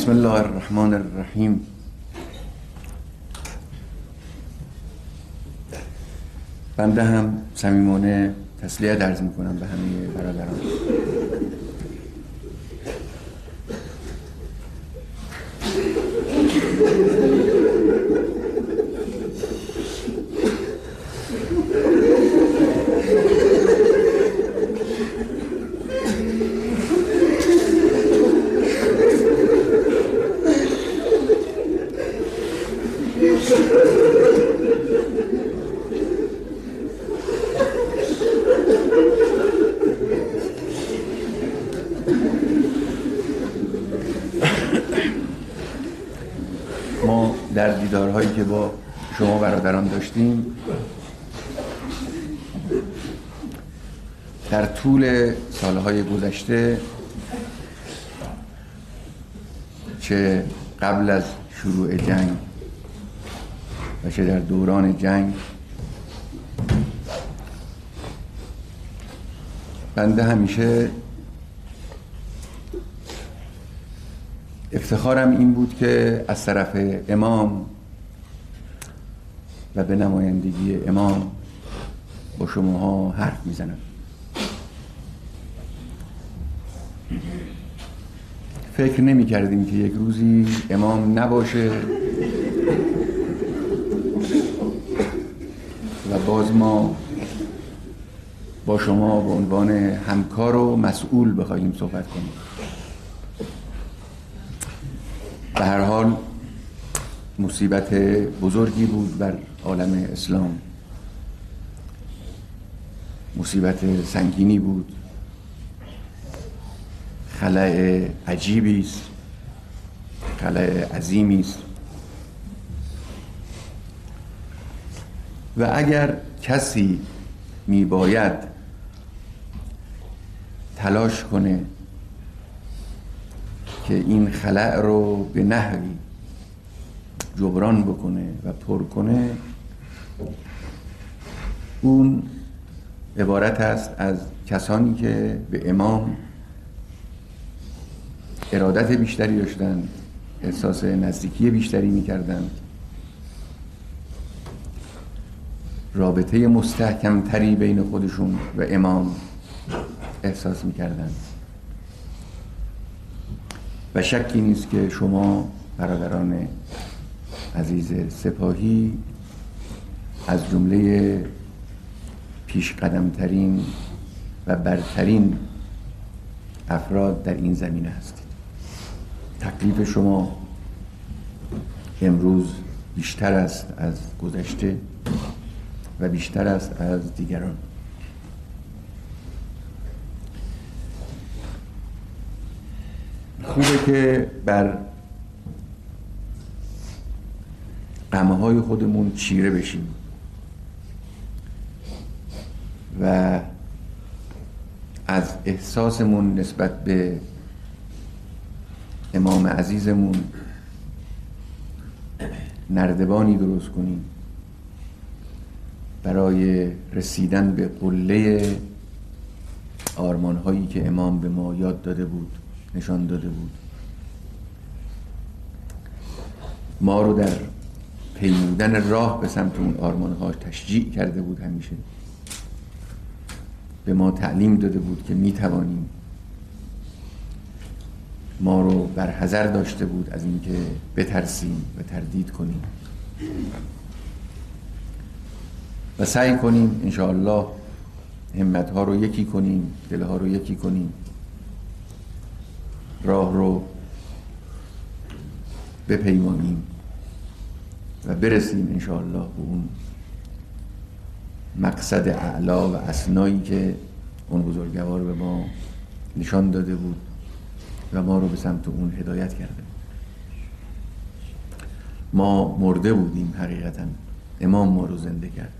بسم الله الرحمن الرحیم. بنده هم صمیمانه تسلیت عرض میکنم به همه برادران. ما در دیدارهایی که با شما برادران داشتیم در طول سالهای گذشته، چه قبل از شروع جنگ و چه در دوران جنگ، بنده همیشه افتخارم این بود که از طرف امام و به نمایندگی امام با شماها حرف میزنم. فکر نمی کردیم که یک روزی امام نباشه و باز ما با شما به عنوان همکار و مسئول بخواهیم صحبت کنیم. به هر حال مصیبت بزرگی بود بر عالم اسلام، مصیبت سنگینی بود، خلأ عجیبی است، خلأ عظیمی است و اگر کسی میباید تلاش کنه که این خلأ رو به نحوی جبران بکنه و پر کنه، اون عبارت است از کسانی که به امام ارادت بیشتری داشتن، احساس نزدیکی بیشتری میکردن، رابطه مستحکم تری بین خودشون و امام احساس میکردن. و شکی نیست که شما برادران عزیز سپاهی از جمله پیش قدمترین و برترین افراد در این زمینه هستید. تکلیف شما امروز بیشتر است از گذشته و بیشتر است از دیگران. خوبه که بر غمهای خودمون چیره بشیم و از احساسمون نسبت به امام عزیزمون نردبانی درست کنیم برای رسیدن به قله آرمان‌هایی که امام به ما یاد داده بود، نشان داده بود. ما رو در پیمودن راه به سمت اون آرمان‌ها تشجیع کرده بود. همیشه به ما تعلیم داده بود که میتوانیم. ما رو بر حذر داشته بود از اینکه بترسیم و تردید کنیم و سعی کنیم انشاءالله همت‌ها رو یکی کنیم، دلها رو یکی کنیم، راه رو بپیمانیم و برسیم انشاءالله به اون مقصد اعلا و اسنایی که اون بزرگوار به ما نشان داده بود و ما رو به سمت اون هدایت کرده. ما مرده بودیم حقیقتا، امام ما رو زنده کرد.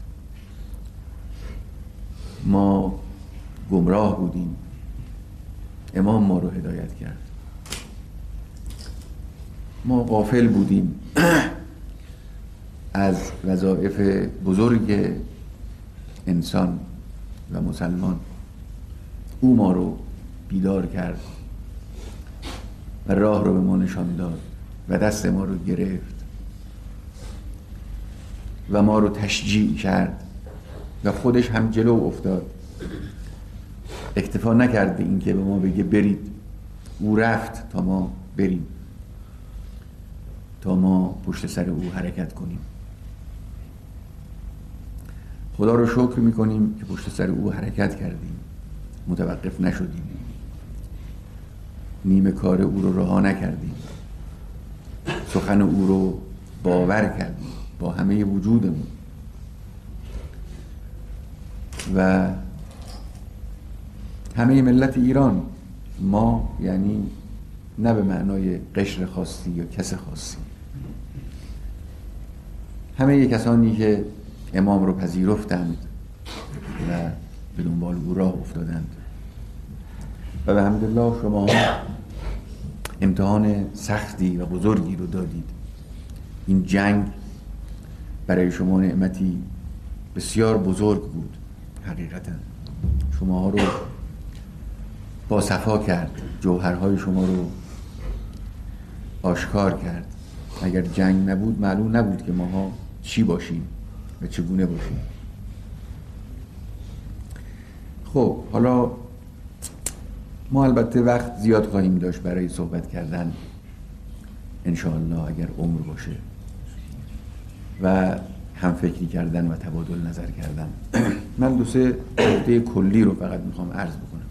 ما گمراه بودیم، امام ما رو هدایت کرد. ما غافل بودیم از وظایف بزرگ انسان و مسلمان. او ما رو بیدار کرد و راه رو به ما نشان داد و دست ما رو گرفت و ما رو تشجیع کرد و خودش هم جلو افتاد. اکتفا نکرد به این که به ما بگه برید، او رفت تا ما بریم، تا ما پشت سر او حرکت کنیم. خدا رو شکر میکنیم که پشت سر او حرکت کردیم، متوقف نشدیم، نیمه کار او رو رها نکردیم، سخن او رو باور کردیم با همه وجودمون و همه ملت ایران. ما یعنی نه به معنای قشر خاصی یا کس خاصی، همه کسانی که امام رو پذیرفتند و به دنبال او راه افتادند. و به حمدالله شما امتحان سختی و بزرگی رو دادید. این جنگ برای شما نعمتی بسیار بزرگ بود. حقیقتا شما رو با صفا کرد، جوهرهای شما رو آشکار کرد. اگر جنگ نبود معلوم نبود که ماها چی باشیم و چگونه باشیم. خب حالا ما البته وقت زیاد خواهیم داشت برای صحبت کردن انشاءالله اگر عمر باشه و هم فکری کردن و تبادل نظر کردن. من دو سه نکته کلی رو فقط میخوام عرض بکنم.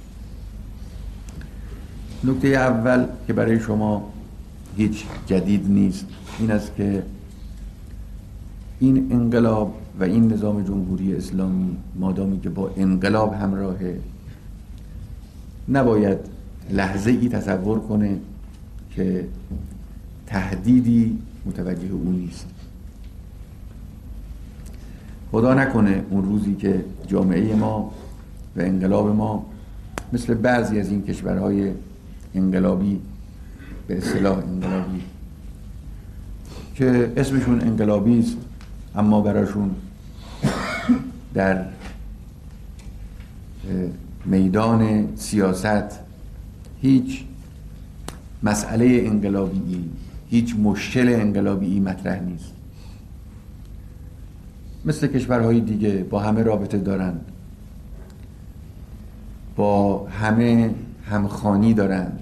نکته اول که برای شما هیچ جدید نیست این است که این انقلاب و این نظام جمهوری اسلامی مادامی که با انقلاب همراهه نباید لحظه ای تصور کنه که تهدیدی متوجه اون نیست. خدا نکنه اون روزی که جامعه ما و انقلاب ما مثل بعضی از این کشورهای انقلابی، به اصطلاح انقلابی که اسمشون انقلابی است اما براشون در میدان سیاست هیچ مسئله انقلابی، هیچ مشکل انقلابی مطرح نیست. مثل کشورهای دیگه با همه رابطه دارن، با همه همخوانی دارن،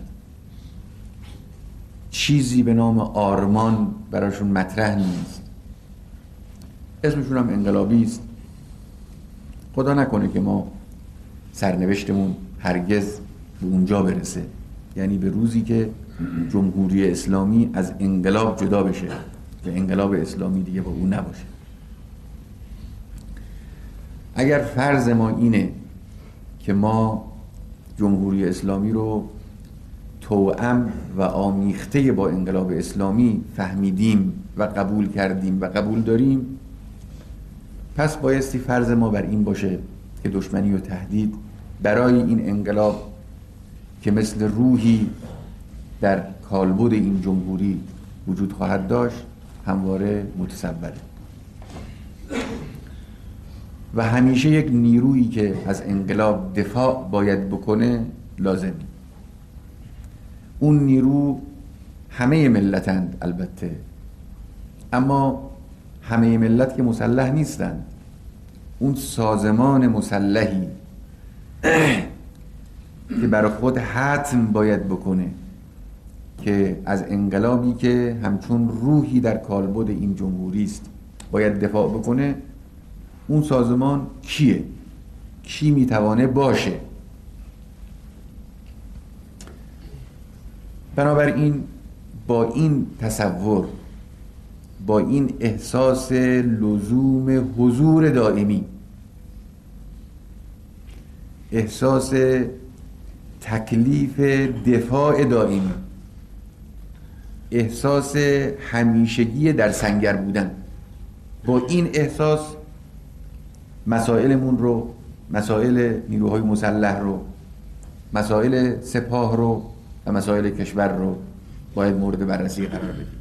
چیزی به نام آرمان براشون مطرح نیست، اسمشون هم انقلابی است. خدا نکنه که ما سرنوشتمون هرگز به اونجا برسه، یعنی به روزی که جمهوری اسلامی از انقلاب جدا بشه و انقلاب اسلامی دیگه با اون نباشه. اگر فرض ما اینه که ما جمهوری اسلامی رو توأم و آمیخته با انقلاب اسلامی فهمیدیم و قبول کردیم و قبول داریم، پس بایستی فرض ما بر این باشه که دشمنی و تهدید برای این انقلاب که مثل روحی در کالبد این جمهوری وجود خواهد داشت همواره متصوره و همیشه یک نیرویی که از انقلاب دفاع باید بکنه لازمی. اون نیرو همه ملتند البته، اما همه ملت که مسلح نیستند. اون سازمان مسلحی که برای خود حتم باید بکنه که از انقلابی که همچون روحی در کالبد این جمهوری است باید دفاع بکنه، اون سازمان کیه؟ کی میتوانه باشه؟ بنابراین با این تصور، با این احساس لزوم حضور دائمی، احساس تکلیف دفاع دائمی، احساس همیشگی در سنگر بودن، با این احساس مسائلمون رو، مسائل نیروهای مسلح رو، مسائل سپاه رو و مسائل کشور رو باید مورد بررسی قرار بدیم.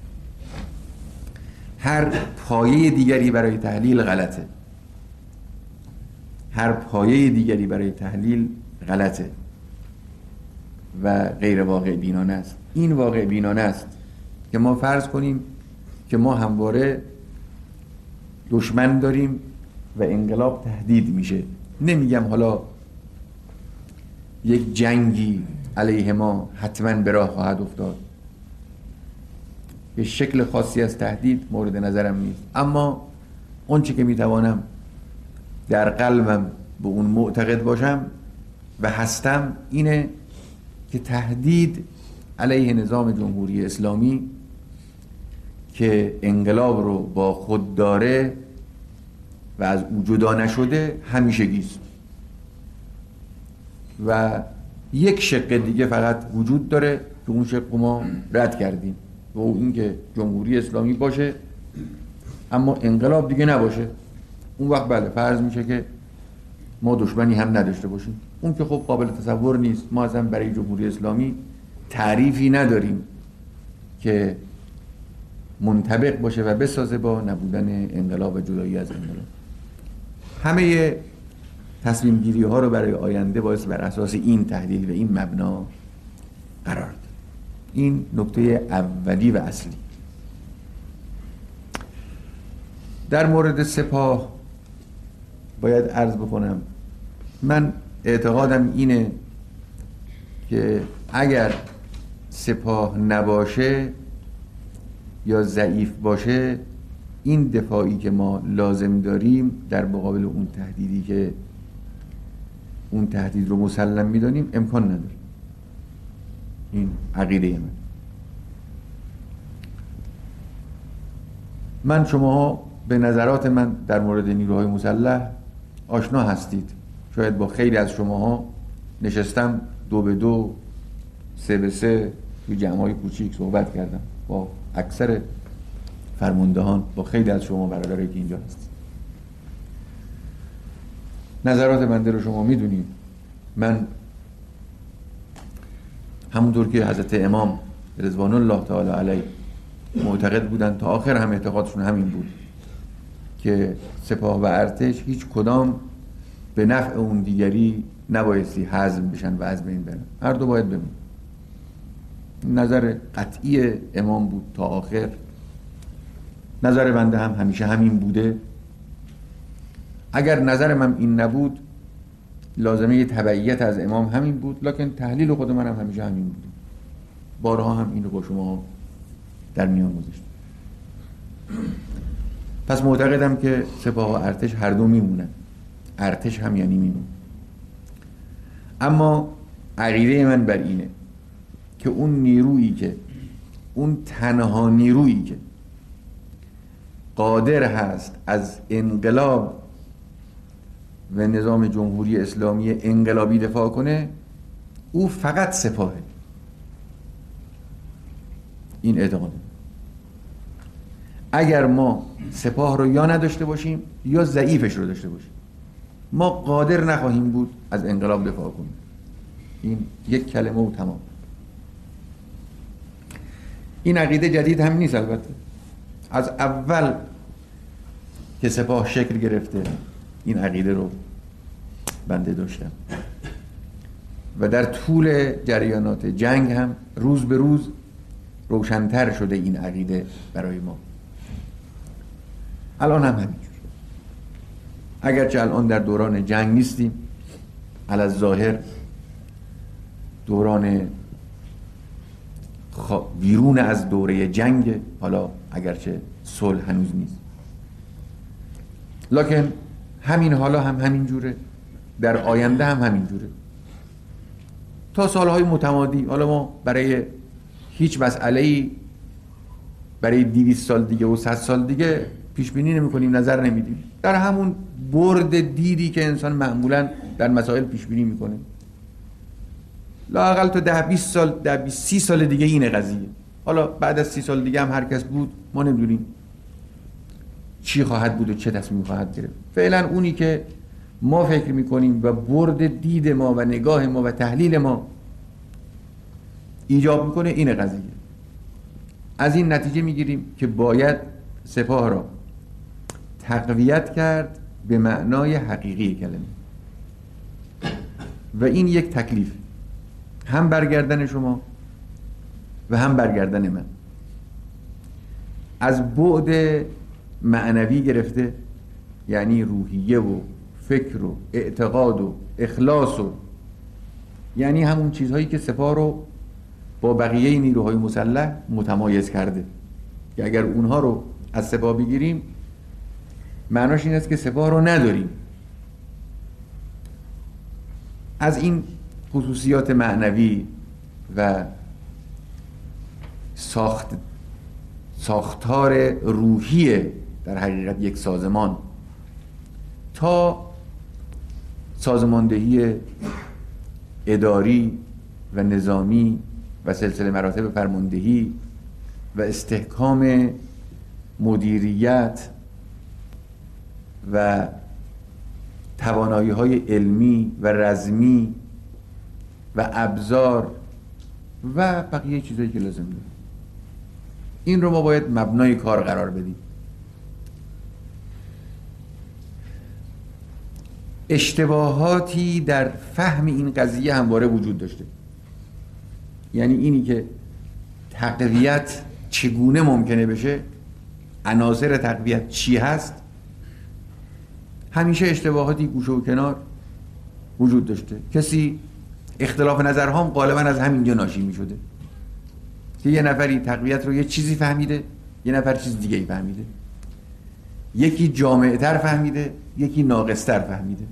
هر پایه دیگری برای تحلیل غلطه. هر پایه دیگری برای تحلیل غلطه. و غیر واقع بینانه است. این واقع بینانه است که ما فرض کنیم که ما همواره دشمن داریم و انقلاب تهدید میشه. نمیگم حالا یک جنگی علیه ما حتما به راه خواهد افتاد، به شکل خاصی از تهدید مورد نظرم نیست، اما اون چه که میتوانم در قلبم به اون معتقد باشم و هستم اینه که تهدید علیه نظام جمهوری اسلامی که انقلاب رو با خود داره و از او جدا نشده همیشگیست و یک شق دیگه فقط وجود داره که اون شق ما رد کردیم و این که جمهوری اسلامی باشه اما انقلاب دیگه نباشه. اون وقت بله فرض میشه که ما دشمنی هم نداشته باشیم. اون که خب قابل تصور نیست. ما اصلا برای جمهوری اسلامی تعریفی نداریم که منطبق باشه و بسازه با نبودن انقلاب و جدایی از انقلاب. همه تصمیم گیری ها رو برای آینده باید بر اساس این تحلیل و این مبنا قرار داد. این نکته اولی و اصلی. در مورد سپاه باید عرض بکنم من اعتقادم اینه که اگر سپاه نباشه یا ضعیف باشه، این دفاعی که ما لازم داریم در مقابل اون تهدیدی که اون تهدید رو مسلم میدانیم امکان نداره. این عقیده من شما به نظرات من در مورد نیروهای مسلح آشنا هستید. شاید با خیلی از شماها نشستم 2 به 2 3 به 3 توی جمع‌های کوچیک صحبت کردم با اکثر فرماندهان، با خیلی از شما برادرایی که اینجا هستید. نظرات بنده رو شما میدونید. من همونطور که حضرت امام رضوان الله تعالی علیه معتقد بودن تا آخر هم اعتقادشون همین بود که سپاه و ارتش هیچ کدام به نفع اون دیگری نبایستی هضم بشن و از بین برن، هر دو باید بمون. نظر قطعی امام بود تا آخر. نظر بنده هم همیشه همین بوده. اگر نظر من این نبود لازمه تبعیت از امام همین بود، لکن تحلیل خود من هم همیشه همین بود. بارها هم این رو با شما در میان گذاشتم. پس معتقدم که سپاه و ارتش هر دو میمونن. ارتش هم یعنی میمون. اما عقیده من بر اینه که اون نیرویی که اون تنها نیرویی که قادر هست از انقلاب و نظام جمهوری اسلامی انقلابی دفاع کنه او فقط سپاهه. این اعتقاده. اگر ما سپاه رو یا نداشته باشیم یا ضعیفش رو داشته باشیم، ما قادر نخواهیم بود از انقلاب دفاع کنیم. این یک کلمه و تمام. این عقیده جدید هم نیست. البته از اول که سپاه شکل گرفته این عقیده رو بنده داشتم و در طول جریانات جنگ هم روز به روز روشن‌تر شده این عقیده برای ما. الان هم همینجور. اگرچه الان در دوران جنگ نیستیم، علی‌الظاهر دوران بیرون از دوره جنگ، حالا اگرچه صلح هنوز نیست، لکن همین حالا هم همین جوره، در آینده هم همین جوره تا سالهای متمادی. حالا ما برای هیچ مسئله‌ای برای 200 سال دیگه و 100 سال دیگه پیش بینی نمی‌کنیم، نظر نمیدیم. در همون برد دیدی که انسان معمولاً در مسائل پیش بینی می‌کنه، لااقل تا 10-20 سال 10-30 سال دیگه اینه قضیه. حالا بعد از 30 سال دیگه هم هر کس بود، ما نمی‌دونیم چی خواهد بود و چه تصمیمی خواهد گرفت. فعلا اونی که ما فکر می‌کنیم و برد دید ما و نگاه ما و تحلیل ما ایجاب می‌کنه اینه قضیه. از این نتیجه می‌گیریم که باید سپاه را تقویت کرد به معنای حقیقی کلمه و این یک تکلیف. هم برگردن شما و هم برگردن من. از بعد معنوی گرفته، یعنی روحیه و فکر و اعتقاد و اخلاص و یعنی همون چیزهایی که سپاه رو با بقیه نیروهای مسلح متمایز کرده، که اگر اونها رو از سپاه بگیریم معناش این است که سپاه رو نداریم. از این خصوصیات معنوی و ساختار روحی در حقیقت یک سازمان تا سازماندهی اداری و نظامی و سلسله مراتب فرماندهی و استحکام مدیریت و توانایی‌های علمی و رزمی و ابزار و بقیه چیزایی که لازم داره، این رو ما باید مبنای کار قرار بدیم. اشتباهاتی در فهم این قضیه همواره وجود داشته، یعنی اینی که تقویت چگونه ممکنه بشه، عناصر تقویت چی هست، همیشه اشتباهاتی گوشه و کنار وجود داشته. کسی اختلاف نظرها هم غالبا از همینجا ناشی می شده که یه نفری تقویت رو یه چیزی فهمیده، یه نفر چیز دیگه ای فهمیده، یکی جامع‌تر فهمیده، یکی ناقص‌تر فهمیده.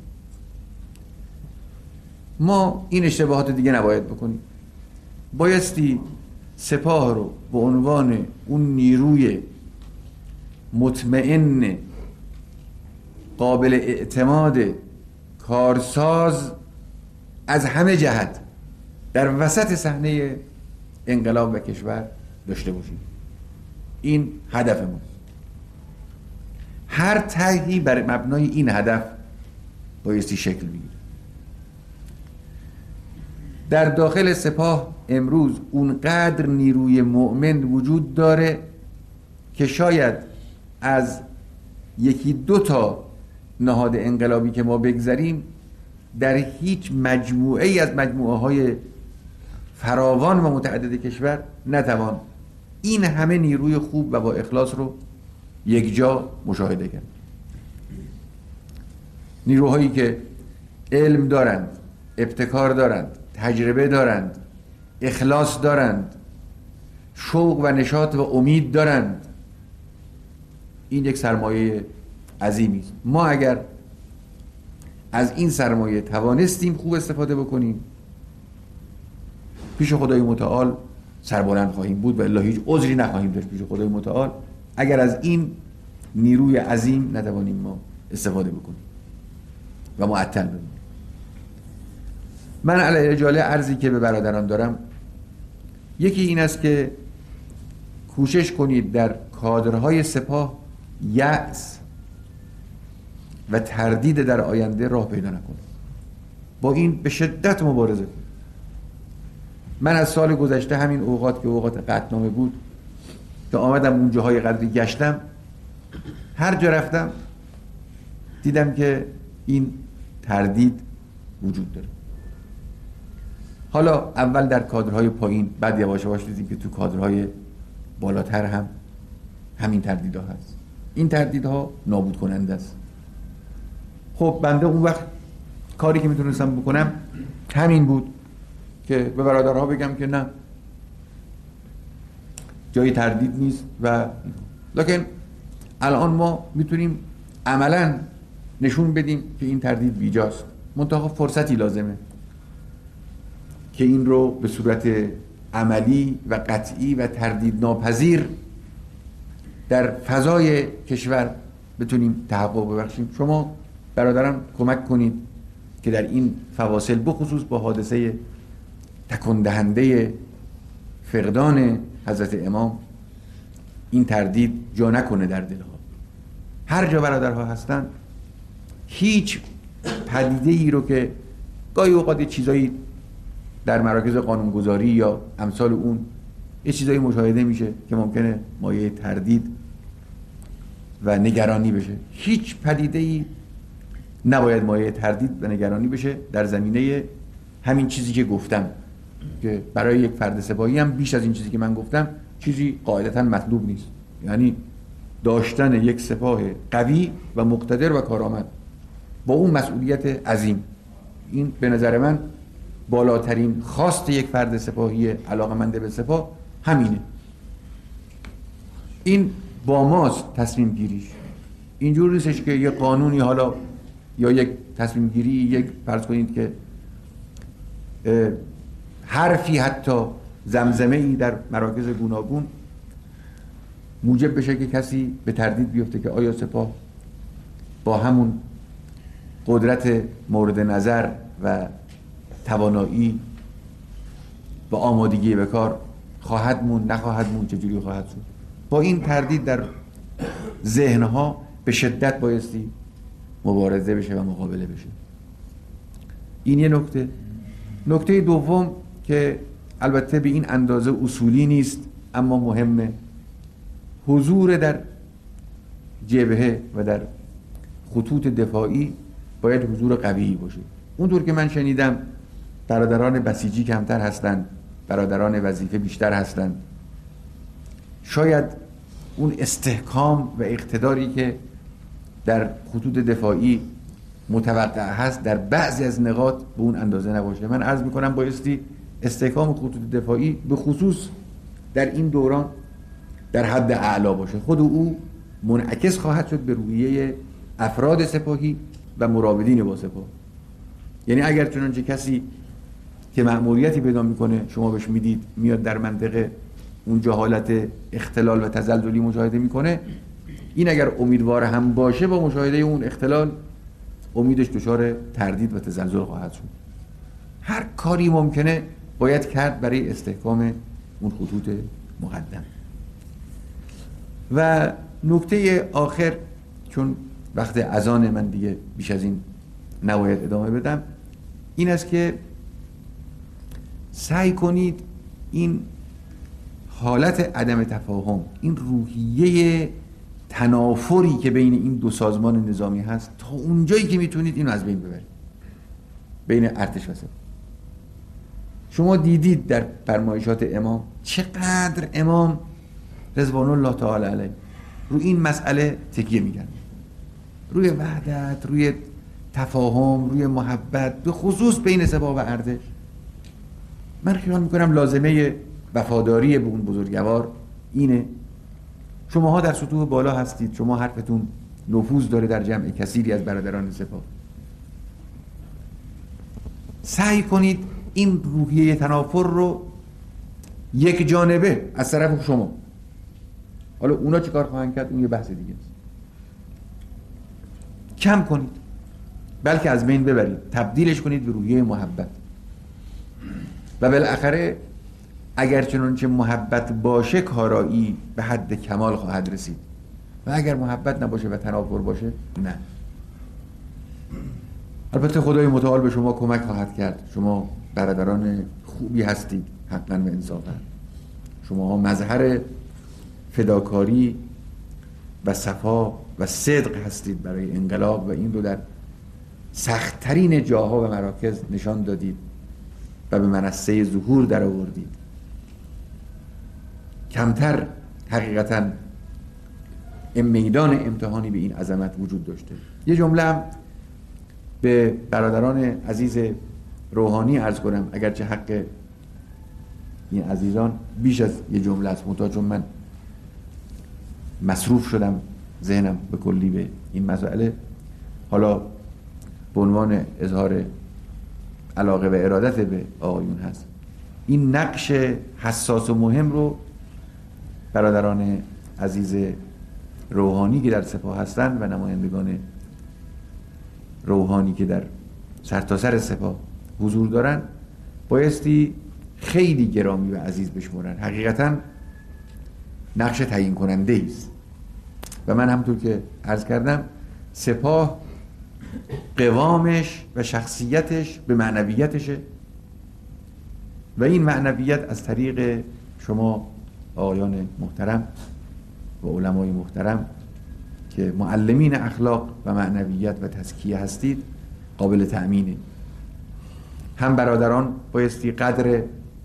ما این اشتباهات دیگه نباید بکنیم. بایستی سپاه رو به عنوان اون نیروی مطمئن، قابل اعتماد، کارساز از همه جهت در وسط صحنه انقلاب و کشور داشته باشیم. این هدف ماست. هر طرحی بر مبنای این هدف بایستی شکل بگیره. در داخل سپاه امروز اونقدر نیروی مؤمن وجود داره که شاید از یکی دو تا نهاد انقلابی که ما بگذاریم در هیچ مجموعه ای از مجموعه های فراوان و متعدد کشور نتوان این همه نیروی خوب و با اخلاص رو یک جا مشاهده کرد. نیروهایی که علم دارند، ابتکار دارند، تجربه دارند، اخلاص دارند، شوق و نشاط و امید دارند. این یک سرمایه عظیمی است. ما اگر از این سرمایه توانستیم خوب استفاده بکنیم، پیش خدای متعال سربلند خواهیم بود و الا هیچ عذری نخواهیم داشت پیش خدای متعال اگر از این نیروی عظیم نتوانیم ما استفاده بکنیم و معطل بمونیم. من علی اجاله عرضی که به برادران دارم یکی این است که کوشش کنید در کادرهای سپاه یأس و تردید در آینده راه پیدا نکنید. با این به شدت مبارزه کنید. من از سال گذشته همین اوقات که اوقات قطعنامه بود که آمدم اون جاهای قدری گشتم، هر جا رفتم دیدم که این تردید وجود داره. حالا اول در کادرهای پایین، بعد یواش یواش دیدیم که تو کادرهای بالاتر هم همین تردیدها هست. این تردیدها نابود کننده است. خب بنده اون وقت کاری که میتونستم بکنم همین بود که به برادرها بگم که نه، جای تردید نیست و لکن الان ما میتونیم عملاً نشون بدیم که این تردید بیجاست. منتها فرصتی لازمه که این رو به صورت عملی و قطعی و تردید ناپذیر در فضای کشور بتونیم تحقق ببخشیم. شما برادران کمک کنید که در این فواصل بخصوص با حادثه تکندهنده فقدان حضرت امام این تردید جا نکنه در دلها. هر جا برادرها هستن هیچ پدیده ای رو که گاهی اوقات چیزایی در مراکز قانونگذاری یا امثال اون یه چیزایی مشاهده میشه که ممکنه مایه تردید و نگرانی بشه، هیچ پدیده ای نباید مایه تردید و نگرانی بشه در زمینه همین چیزی که گفتم. که برای یک فرد سپاهی هم بیش از این چیزی که من گفتم چیزی قاعدتا مطلوب نیست. یعنی داشتن یک سپاه قوی و مقتدر و کارآمد با اون مسئولیت عظیم، این به نظر من بالاترین خواست یک فرد سپاهی علاقه‌مند به سپاه همینه. این با ماست تصمیم گیریش. اینجور نیستش که یه قانونی حالا یا یک تصمیم گیری، یک فرض کنید که حرفی حتی زمزمه‌ای در مراکز گوناگون موجب بشه که کسی به تردید بیفته که آیا سپاه با همون قدرت مورد نظر و توانایی و آمادگی به کار خواهد مون، نخواهد مون، چجوری خواهد شد. با این تردید در ذهنها به شدت بایستی مبارزه بشه و مقابله بشه. این یه نکته. نکته دوم که البته به این اندازه اصولی نیست اما مهمه، حضور در جبهه و در خطوط دفاعی باید حضور قوی باشه. اونطور که من شنیدم برادران بسیجی کمتر هستند، برادران وظیفه بیشتر هستند. شاید اون استحکام و اقتداری که در خطوط دفاعی متوقع هست در بعضی از نقاط به اون اندازه نباشه. من عرض میکنم بایستی استحکام خطوط دفاعی به خصوص در این دوران در حد اعلا باشه. خود او منعکس خواهد شد به روحیه افراد سپاهی و مراودین با سپاه. یعنی اگر چنانچه کسی که مأموریتی پیدا میکنه شما بهش میدید میاد در منطقه اونجا حالت اختلال و تزلزلی مشاهده میکنه، این اگر امیدوار هم باشه با مشاهده اون اختلال امیدش دچار تردید و تزلزل خواهد شد. هر کاری ممکنه باید کرد برای استحکام اون خطوط مقدم. و نکته آخر، چون وقت اذان من دیگه بیش از این نباید ادامه بدم، این است که سعی کنید این حالت عدم تفاهم، این روحیه تنافری که بین این دو سازمان نظامی هست تا اونجایی که میتونید اینو از بین ببرید بین ارتش و سپاه. شما دیدید در فرمایشات امام چقدر امام رضوان الله تعالی علیه روی این مسئله تکیه میگن، روی وحدت، روی تفاهم، روی محبت، به خصوص بین سپاه و ارتش. من خیال میکنم لازمه وفاداری به اون بزرگوار اینه. شماها در سطوح بالا هستید، شما حرفتون نفوذ داره در جمع کثیری از برادران سپاه. سعی کنید این روحیه تنافر رو یک جانبه از طرف شما، حالا اونا چه کار خواهند کرد اون یه بحث دیگه است، کم کنید، بلکه از بین ببرید، تبدیلش کنید به روحیه محبت. و بالاخره اگر چنانچه محبت باشه کارایی به حد کمال خواهد رسید و اگر محبت نباشه و تنافر باشه نه. البته خدای متعال به شما کمک خواهد کرد. شما برادران خوبی هستید حقا و انصافا. شما ها مظهر فداکاری و صفا و صدق هستید برای انقلاب و این رو در سخت‌ترین جاها و مراکز نشان دادید و به منصه ظهور در آوردید. کمتر حقیقتا میدان امتحانی به این عظمت وجود داشته. یه جمله هم به برادران عزیز روحانی عرض کنم، اگرچه حق این عزیزان بیش از یه جمله است، منتها چون من مصروف شدم ذهنم به کلی به این مسئله، حالا به عنوان اظهار علاقه و ارادت به آقایون هست. این نقش حساس و مهم رو برادران عزیز روحانی که در سپاه هستند و نمایندگان روحانی که در سرتاسر سپاه حضور دارن بایستی خیلی گرامی و عزیز بشمرن. حقیقتا نقش تعیین کننده است و من همونطور که عرض کردم سپاه قوامش و شخصیتش به معنویتشه و این معنویت از طریق شما آقایان محترم و علمای محترم که معلمین اخلاق و معنویت و تزکیه هستید قابل تأمینه. هم برادران بایستی قدر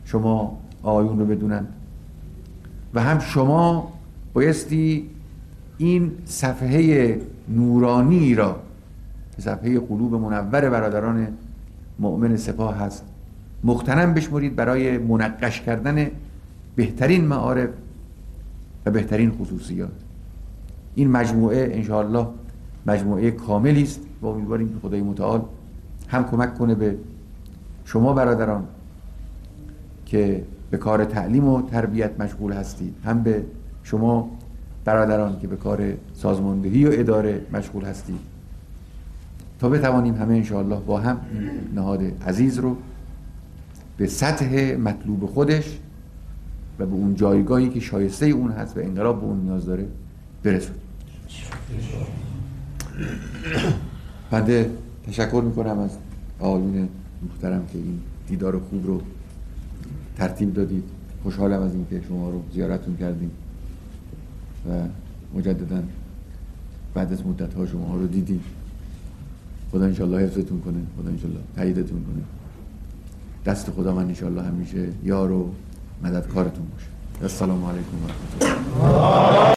شما آیون رو بدونن و هم شما بایستی این صفحه نورانی را، صفحه قلوب منور برادران مؤمن سپاه هست، مغتنم بشمرید برای منقش کردن بهترین معارف و بهترین خصوصیات. این مجموعه انشاءالله مجموعه کاملی است و امیدواریم که خدای متعال هم کمک کنه به شما برادران که به کار تعلیم و تربیت مشغول هستید، هم به شما برادران که به کار سازماندهی و اداره مشغول هستید، تا بتوانیم همه انشاءالله با هم نهاد عزیز رو به سطح مطلوب خودش و به اون جایگاهی که شایسته اون هست و انقلاب به اون نیاز داره برسونیم. بنده تشکر میکنم از آقایون محترم که این دیدار خوب رو ترتیب دادید. خوشحالم از اینکه شما رو زیارتتون کردیم و مجددا بعد از مدت‌ها شما رو دیدیم. خدا انشالله حفظتون کنه، خدا انشالله تاییدتون کنه. دست خدا من انشالله همیشه یار و مددکارتون باشه. السلام علیکم و رحمت الله.